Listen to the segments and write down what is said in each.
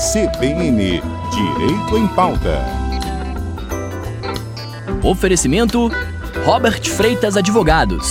CBN Direito em Pauta. Oferecimento Robert Freitas Advogados.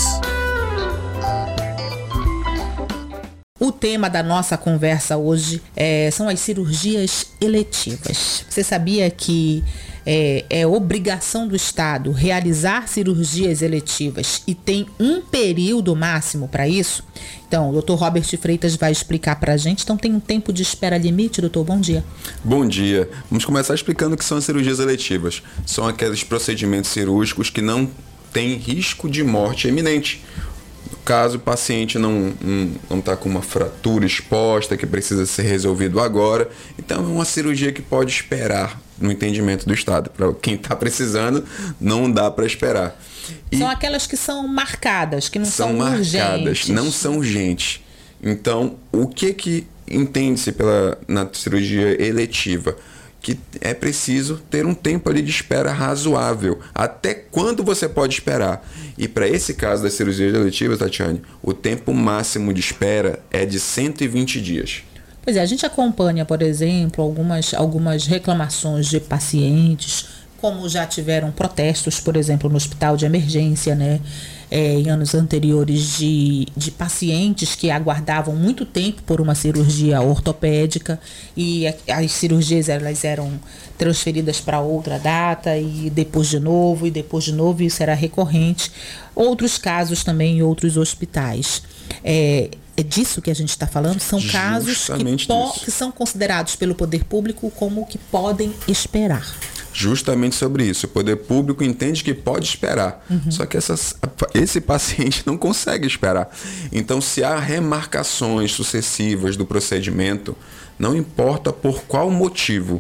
O tema da nossa conversa hoje são as cirurgias eletivas. Você sabia que é obrigação do Estado realizar cirurgias eletivas e tem um período máximo para isso? Então, o Dr. Robert Freitas vai explicar para a gente. Então, tem um tempo de espera limite, doutor? Bom dia. Bom dia. Vamos começar explicando o que são as cirurgias eletivas. São aqueles procedimentos cirúrgicos que não têm risco de morte iminente. Caso o paciente não está com uma fratura exposta que precisa ser resolvido agora, então é uma cirurgia que pode esperar no entendimento do Estado. Para quem está precisando, não dá para esperar. São aquelas que são marcadas, que não são urgentes. Não são urgentes. Então, o que entende-se na cirurgia eletiva? Que é preciso ter um tempo ali de espera razoável. Até quando você pode esperar? E para esse caso das cirurgias eletivas, Tatiane, o tempo máximo de espera é de 120 dias. Pois é, a gente acompanha, por exemplo, algumas reclamações de pacientes, como já tiveram protestos, por exemplo, no hospital de emergência, né? Em anos anteriores de pacientes que aguardavam muito tempo por uma cirurgia ortopédica e as cirurgias elas eram transferidas para outra data e depois de novo, isso era recorrente. Outros casos também em outros hospitais. É disso que a gente está falando? São casos que são considerados pelo poder público como que podem esperar. Justamente sobre isso. O poder público entende que pode esperar. Só que esse paciente não consegue esperar. Então, se há remarcações sucessivas do procedimento, não importa por qual motivo,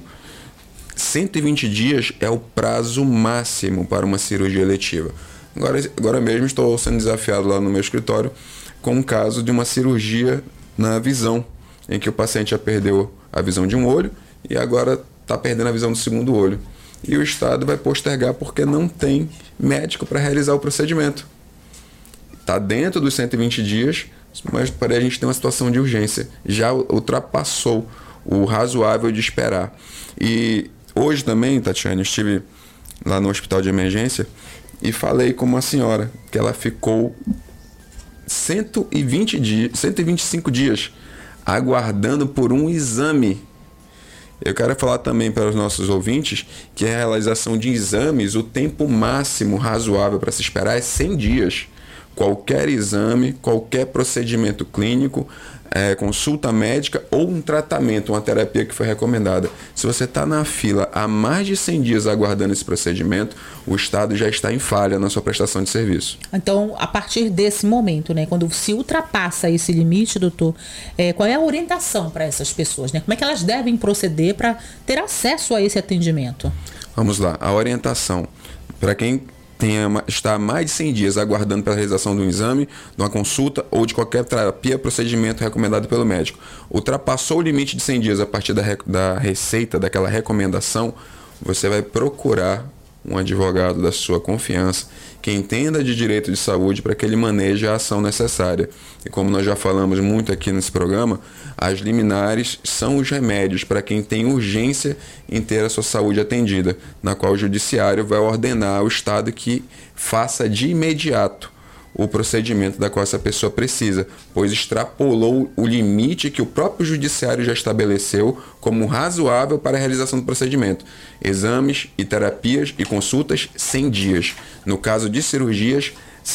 120 dias é o prazo máximo para uma cirurgia eletiva. Agora mesmo estou sendo desafiado lá no meu escritório com um caso de uma cirurgia na visão, em que o paciente já perdeu a visão de um olho e agora está perdendo a visão do segundo olho. E o Estado vai postergar porque não tem médico para realizar o procedimento. Está dentro dos 120 dias, mas para a gente ter uma situação de urgência. Já ultrapassou o razoável de esperar. E hoje também, Tatiane, eu estive lá no hospital de emergência e falei com uma senhora que ela ficou 125 dias aguardando por um exame. Eu quero falar também para os nossos ouvintes que a realização de exames, o tempo máximo razoável para se esperar é 100 dias. Qualquer exame, qualquer procedimento clínico, consulta médica ou um tratamento, uma terapia que foi recomendada. Se você está na fila há mais de 100 dias aguardando esse procedimento, o Estado já está em falha na sua prestação de serviço. Então, a partir desse momento, né, quando se ultrapassa esse limite, doutor, qual é a orientação para essas pessoas? Né? Como é que elas devem proceder para ter acesso a esse atendimento? Vamos lá, a orientação. Para quem está há mais de 100 dias aguardando pela realização de um exame, de uma consulta ou de qualquer terapia, procedimento recomendado pelo médico. Ultrapassou o limite de 100 dias a partir da receita, daquela recomendação, você vai procurar um advogado da sua confiança que entenda de direito de saúde para que ele maneje a ação necessária. E como nós já falamos muito aqui nesse programa, as liminares são os remédios para quem tem urgência em ter a sua saúde atendida, na qual o judiciário vai ordenar ao Estado que faça de imediato o procedimento da qual essa pessoa precisa, pois extrapolou o limite que o próprio judiciário já estabeleceu como razoável para a realização do procedimento. Exames e terapias e consultas, 100 dias. No caso de cirurgias,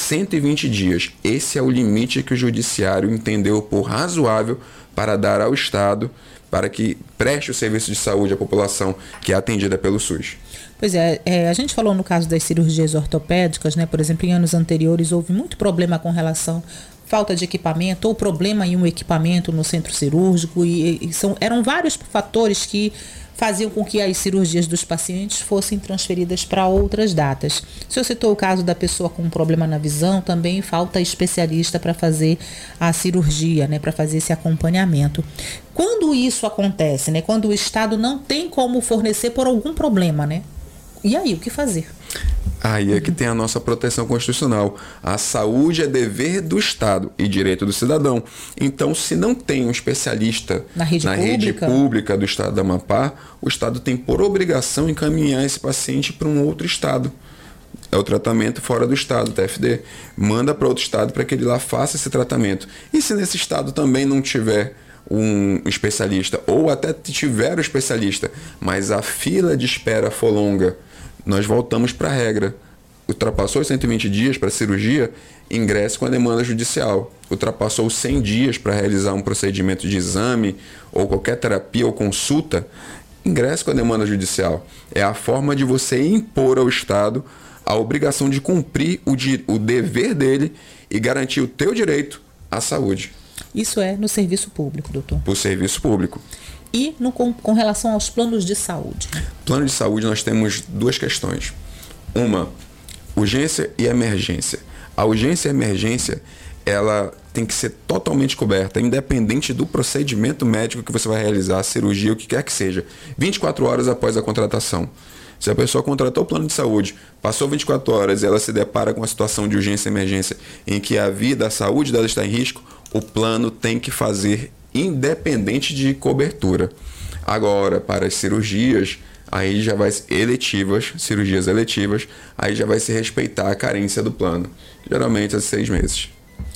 120 dias. Esse é o limite que o judiciário entendeu por razoável para dar ao Estado para que preste o serviço de saúde à população que é atendida pelo SUS. Pois a gente falou no caso das cirurgias ortopédicas, né? Por exemplo, em anos anteriores houve muito problema com relação à falta de equipamento ou problema em um equipamento no centro cirúrgico eram vários fatores que faziam com que as cirurgias dos pacientes fossem transferidas para outras datas. O senhor citou o caso da pessoa com um problema na visão, também falta especialista para fazer a cirurgia, né, para fazer esse acompanhamento. Quando isso acontece, né, quando o Estado não tem como fornecer por algum problema, né, e aí, o que fazer? Aí é que tem a nossa proteção constitucional. A saúde é dever do Estado e direito do cidadão. Então, se não tem um especialista na rede pública do Estado do Amapá, o Estado tem por obrigação encaminhar esse paciente para um outro Estado. É o tratamento fora do Estado, TFD. Manda para outro Estado para que ele lá faça esse tratamento. E se nesse Estado também não tiver um especialista, ou até tiver o especialista, mas a fila de espera for longa, nós voltamos para a regra. Ultrapassou os 120 dias para cirurgia, ingresse com a demanda judicial. Ultrapassou os 100 dias para realizar um procedimento de exame ou qualquer terapia ou consulta, ingresse com a demanda judicial. É a forma de você impor ao Estado a obrigação de cumprir o dever dele e garantir o teu direito à saúde. Isso é no serviço público, doutor? Por serviço público. E com relação aos planos de saúde? Plano de saúde nós temos duas questões. Uma, urgência e emergência. A urgência e a emergência, ela tem que ser totalmente coberta, independente do procedimento médico que você vai realizar, a cirurgia, o que quer que seja, 24 horas após a contratação. Se a pessoa contratou o plano de saúde, passou 24 horas e ela se depara com uma situação de urgência e emergência em que a vida, a saúde dela está em risco, o plano tem que fazer independente de cobertura. Agora, para as cirurgias, aí já vai cirurgias eletivas, aí já vai se respeitar a carência do plano, geralmente a 6 meses.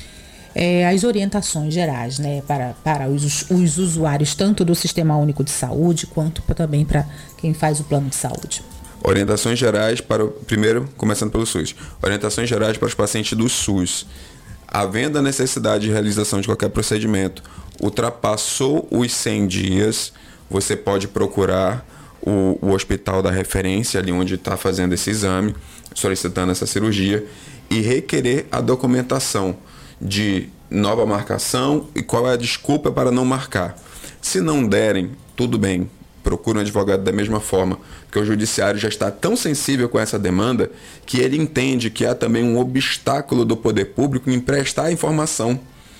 As orientações gerais, né, para os usuários, tanto do Sistema Único de Saúde, quanto também para quem faz o plano de saúde. Orientações gerais primeiro, começando pelo SUS. Orientações gerais para os pacientes do SUS. Havendo a necessidade de realização de qualquer procedimento, ultrapassou os 100 dias, você pode procurar o hospital da referência, ali onde está fazendo esse exame, solicitando essa cirurgia, e requerer a documentação de nova marcação e qual é a desculpa para não marcar. Se não derem, tudo bem, procure um advogado da mesma forma, porque o judiciário já está tão sensível com essa demanda que ele entende que há também um obstáculo do poder público em prestar a informação.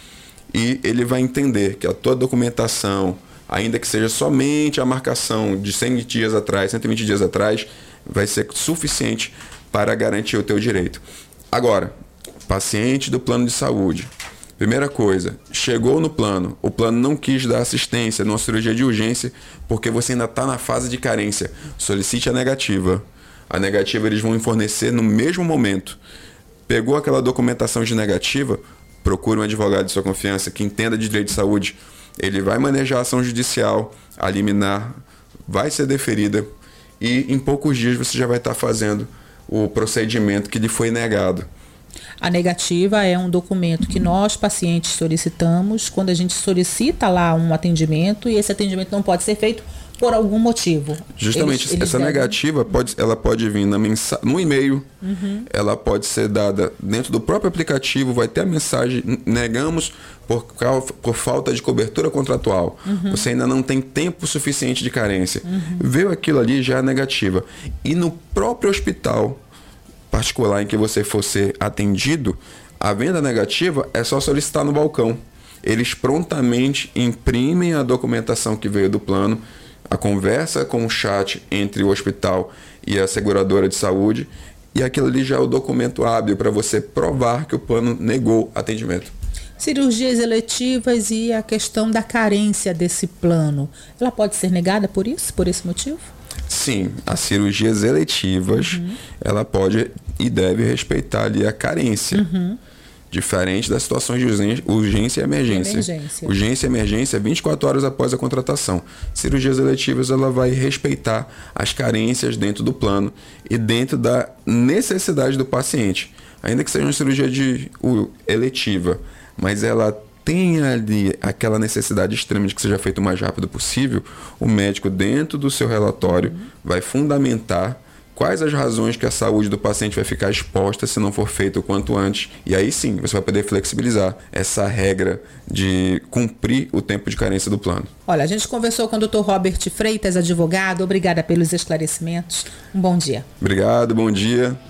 E ele vai entender que a tua documentação, ainda que seja somente a marcação de 100 dias atrás, 120 dias atrás, vai ser suficiente para garantir o teu direito. Agora, paciente do plano de saúde. Primeira coisa, chegou no plano, o plano não quis dar assistência numa cirurgia de urgência porque você ainda está na fase de carência. Solicite a negativa. A negativa eles vão fornecer no mesmo momento. Pegou aquela documentação de negativa, procure um advogado de sua confiança que entenda de direito de saúde. Ele vai manejar a ação judicial, a liminar, vai ser deferida e em poucos dias você já vai estar fazendo o procedimento que lhe foi negado. A negativa é um documento que nós, pacientes, solicitamos quando a gente solicita lá um atendimento e esse atendimento não pode ser feito por algum motivo. Justamente, essa negativa ela pode vir no e-mail, ela pode ser dada dentro do próprio aplicativo, vai ter a mensagem, negamos por falta de cobertura contratual. Você ainda não tem tempo suficiente de carência. Veio aquilo ali, já é negativa. E no próprio hospital particular em que você for ser atendido, a venda negativa é só solicitar no balcão. Eles prontamente imprimem a documentação que veio do plano, a conversa com o chat entre o hospital e a seguradora de saúde, e aquilo ali já é o documento hábil para você provar que o plano negou atendimento. Cirurgias eletivas e a questão da carência desse plano, ela pode ser negada por isso, por esse motivo? Sim, as cirurgias eletivas, ela pode e deve respeitar ali a carência. Diferente das situações de urgência e emergência. Urgência e emergência 24 horas após a contratação. Cirurgias eletivas, ela vai respeitar as carências dentro do plano e dentro da necessidade do paciente. Ainda que seja uma cirurgia eletiva, mas ela tem ali aquela necessidade extrema de que seja feito o mais rápido possível, o médico, dentro do seu relatório, vai fundamentar quais as razões que a saúde do paciente vai ficar exposta se não for feito o quanto antes. E aí sim, você vai poder flexibilizar essa regra de cumprir o tempo de carência do plano. Olha, a gente conversou com o Dr. Robert Freitas, advogado. Obrigada pelos esclarecimentos. Um bom dia. Obrigado, bom dia.